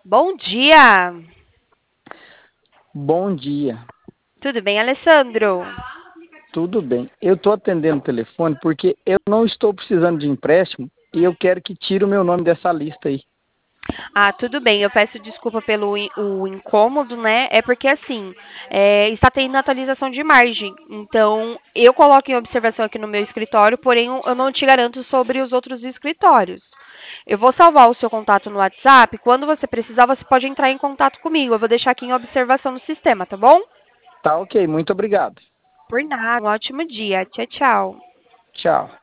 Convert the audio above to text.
Bom dia! Bom dia, Tudo bem, Alessandro? tudo bem? Eu estou atendendo o telefone porque eu não estou precisando de empréstimo e eu quero que tire o meu nome dessa lista aí. Ah, tudo bem. Eu peço desculpa pelo o incômodo, né? É porque assim, está tendo atualização de margem. Então, eu coloco em observação aqui no meu escritório, porém eu não te garanto sobre os outros escritórios. Eu vou salvar o seu contato no WhatsApp. Quando você precisar, você pode entrar em contato comigo. Eu vou deixar aqui em observação no sistema, tá bom? Tá ok, muito obrigado. Por nada. Um ótimo dia. Tchau, tchau. Tchau.